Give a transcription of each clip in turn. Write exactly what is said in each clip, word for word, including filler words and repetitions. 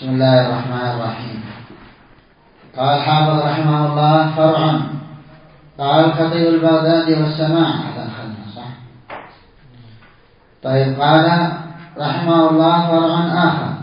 بسم الله الرحمن الرحيم. قال حافظ رحمه الله: فرع. قال الخطيب البغدادي والسماع. هذا أخذنا صح؟ طيب. قال رحمه الله: فرع آخر.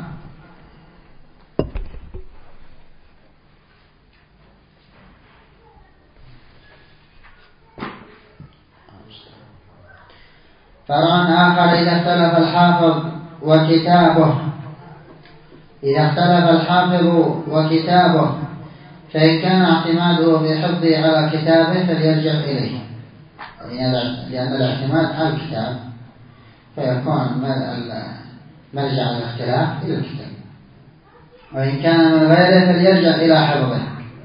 فرع آخر إذا اختلف الحافظ وكتابه إذا اختلف الحافظ وكتابه فإن كان اعتماده بحفظه على كتابه فليرجع إليه، لأن الاعتماد على الكتاب فيكون مرجع الاختلاف إلى الكتاب، وإن كان من غيره فليرجع إلى حفظه.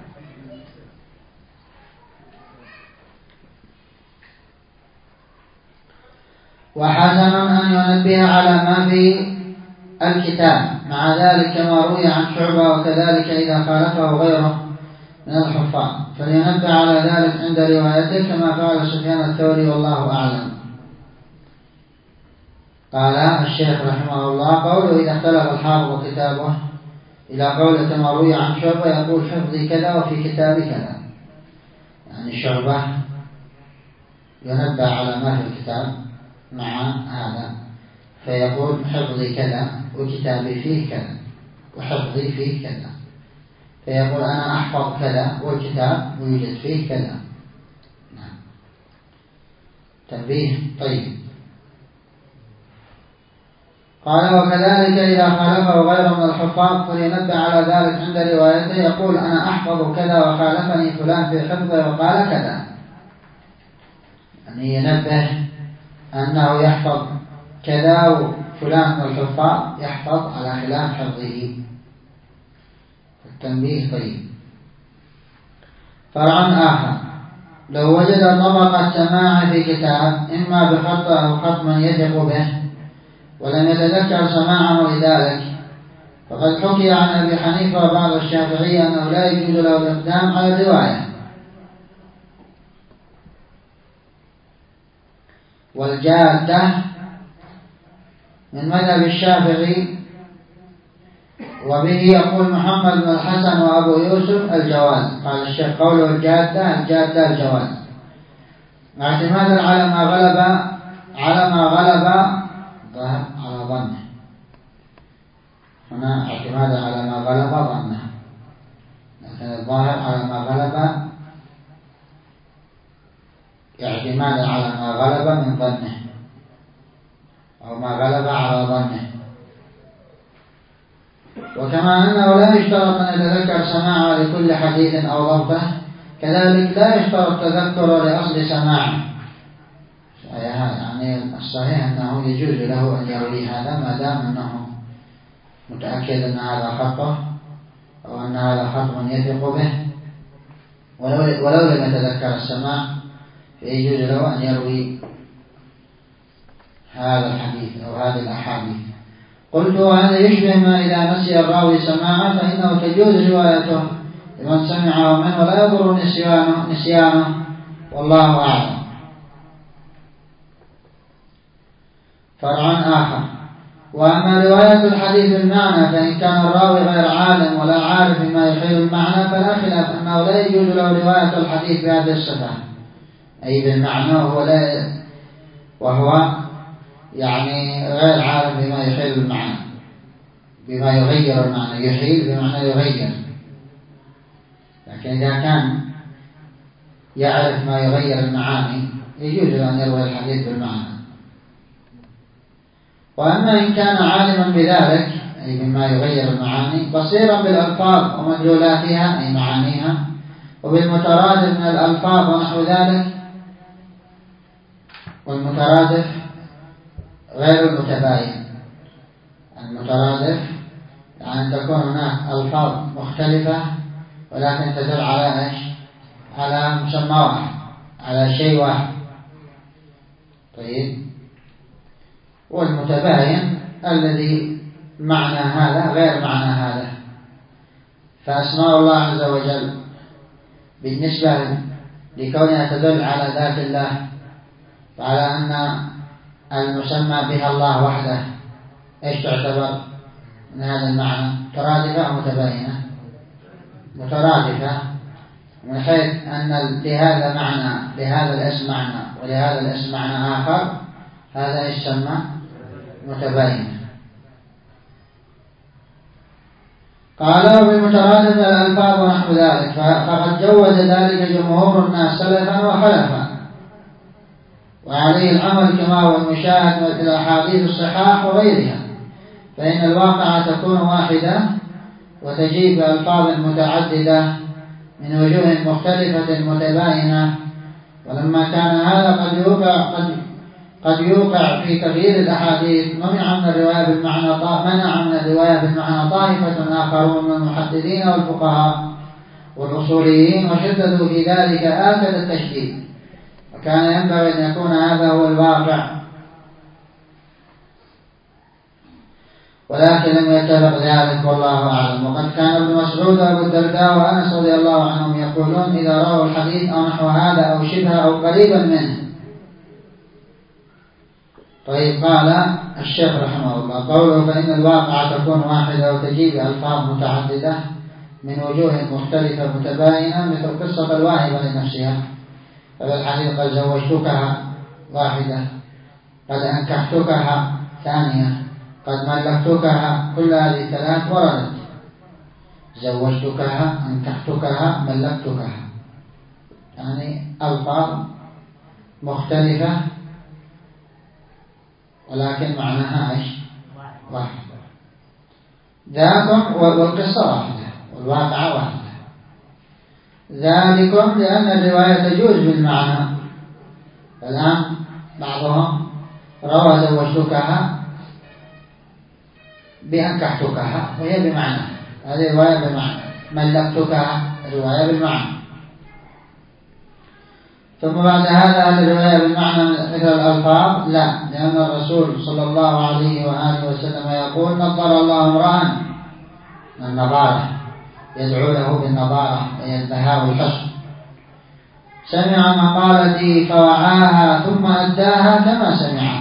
وحسن أن ينبه على ما في الكتاب مع ذلك كما روي عن شعبة، وكذلك إذا خالفه غيره من الحفاظ فلينبه على ذلك عند روايته كما فعل سفيان الثوري والله أعلم. قال الشيخ رحمه الله: قوله إذا اختلف الحافظ كتابه إلى قوله كما روي عن شعبة يقول حفظي كذا وفي كتابي كذا، يعني شعبة ينبه على ما في الكتاب مع هذا فيقول حفظي كذا وكتابي فيه كذا وحفظي فيه كذا، فيقول أنا أحفظ كذا والكتاب ويوجد فيه كذا. نعم. تنبيه. طيب. قال وكذلك إذا خالفه غيره من الحفاظ فلينبه على ذلك عند روايته يقول أنا أحفظ كذا وخالفني فلان في حفظه وقال كذا، يعني ينبه أنه يحفظ كذا وفلان من الحفاظ يحفظ على خلاف حفظه. التنبيه. طيب. فرع آخر لو وجد طبق السماع في كتاب إما بخط أو خط من يثق به ولم يتذكر سماعه لذلك، فقد حكي عن أبي حنيفة وبعض الشافعية أنه لا يجوز له الإقدام على الرواية. والجادة من مذهب الشافعي، وبه يقول محمد بن الحسن وأبو يوسف الجواز. قال الشيخ قوله الجادة الجادة الجواز، اعتمادا على ما غلب على ما غلب على ظنه. هنا اعتمادا على ما غلب ظنه، لكن الظاهر على ما غلب اعتمادا على ما غلب من ظنه أو ما غلب على ظنه. وكما أنه لا يشترط أن يتذكر سماعه لكل حديث أو ضبطه، كذلك لا يشترط تذكر لأصل سماعه. يعني الصحيح أنه يجوز له أن يروي هذا ما دام أنه متأكد أن هذا خطه أو أن هذا خط من يثق به، ولو, ولو لم يتذكر السماع فيجوز له أن يروي هذا الحديث أو هذه الأحاديث. قلت وهذا يشبه ما إذا نسي الراوي سماعه فإنه تجوز روايته لمن سمعه منه ولا يضر نسيانه, نسيانه والله أعلم. فرع آخر. وأما رواية الحديث بالمعنى فإن كان الراوي غير عالم ولا عارف بما يحيل المعنى فلا خلاف أنه لا يجوز له رواية الحديث بهذه الصفة، أي بالمعنى وهو, لا وهو يعني غير عارف بما يحيل المعنى، بما يغير المعنى. يحيل بمعنى يغير، لكن إذا كان يعرف ما يغير المعاني يجوز أن يروي الحديث بالمعنى. وأما إن كان عالما بذلك أي بما يغير المعاني بصيرا بالألفاظ ومدلولاتها أي معانيها وبالمترادف من الألفاظ ونحو ذلك، والمترادف غير المتباين. المترادف يعني تكون هناك ألفاظ مختلفة ولكن تدل على إيش؟ على مسمى واحد، على شيء واحد. طيب. والمتباين الذي معنى هذا غير معنى هذا. فأسماء الله عز وجل بالنسبة لكونها تدل على ذات الله وعلى أن المسمى بها الله وحده ايش تعتبر؟ من هذا المعنى مترادفة أو متباينة؟ مترادفة، من حيث أن لهذا معنى لهذا الاسم معنى ولهذا الاسم معنى آخر، هذا يسمى متباين. قال وبمترادف الألفاظ ونحو ذلك، فقد جوز ذلك جمهور الناس سلفا وخلفا، وعليه العمل كما هو المشاهد في الأحاديث الصحاح وغيرها، فإن الواقع تكون واحدة وتجيء بألفاظ متعددة من وجوه مختلفة متباينة. ولما كان هذا قد يوقع قد قد يوقع في تغيير الأحاديث، منع من الرواية بالمعنى منع من الرواية بالمعنى طائفة آخرون من المحدثين والفقهاء والأصوليين، وشددوا في ذلك آكد التشديد، وكان ينبغي أن يكون هذا هو الواقع، ولكن لم يتفق ذلك والله أعلم. وقد كان ابن مسعود وأبو الدرداء وأنس رضي الله عنهم يقولون إذا رأوا الحديث أو نحو هذا أو شبه أو قريبا منه. طيب، قال الشيخ رحمه الله قوله فإن الواقع تكون واحدة وتجيب ألفاظ متعددة من وجوه مختلفة متباينة، مثل قصة الواهبة لنفسها، فالحديث قد زوجتكها واحدة، قد أنكحتكها ثانية، قد ملكتكها، كل هذه الثلاث وردت، زوجتكها أنكحتكها ملكتكها، يعني ألفاظ مختلفة ولكن معناها ايش؟ واحد. ذاكم والقصة واحدة والواقع واحدة. ذلكم لأن الرواية تجوز بالمعنى. الآن بعضهم روى زوجتكها بأنكحتكها وهي بمعنى، هذه رواية بالمعنى. ملكتكها رواية بالمعنى. ثم بعد هذا هل الرواية بالمعنى مثل الألفاظ؟ لا، لأن الرسول صلى الله عليه وآله وسلم يقول نظر الله امرأ، النظارة، يدعو له بالنظارة وهي البهاء والحسن، سمع مقالتي فوعاها ثم أداها كما سمعها.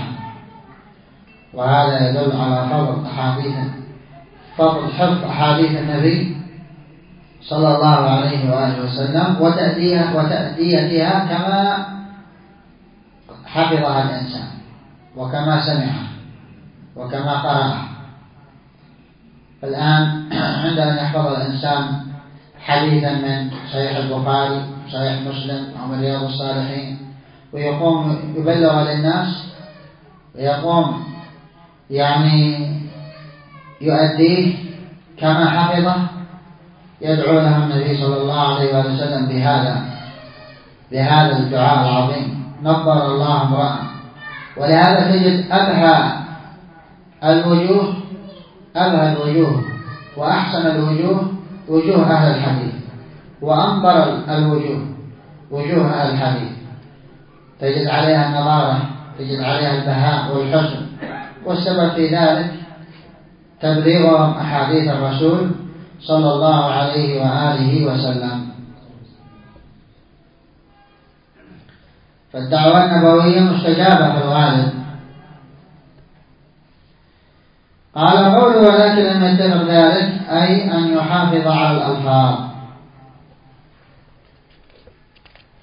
وهذا يدل على فضل أحاديث فضل حفظ أحاديث النبي صلى الله عليه وآله وسلم وتأديها وتأديتها كما حفظها الإنسان وكما سمعها وكما قرأها. الآن عند أن يحفظ الإنسان حديثا من صحيح البخاري صحيح مسلم أو من رياض الصالحين ويقوم يبلغ للناس ويقوم يعني يؤديه كما حفظه، يدعو له النبي صلى الله عليه وسلم بهذا بهذا الدعاء العظيم نظر الله امرأ. ولهذا تجد أبهى الوجوه أبهى الوجوه وأحسن الوجوه وجوه أهل الحديث، وأنظر الوجوه وجوه أهل الحديث، تجد عليها النظارة، تجد عليها البهاء والحسن. والسبب في ذلك تبليغهم أحاديث الرسول صلى الله عليه وآله وسلم. فالدعوة النبوية مستجابة في الغالب. قال قوله ولكن لم يتفق ذلك أي أن يحافظ على الألفاظ،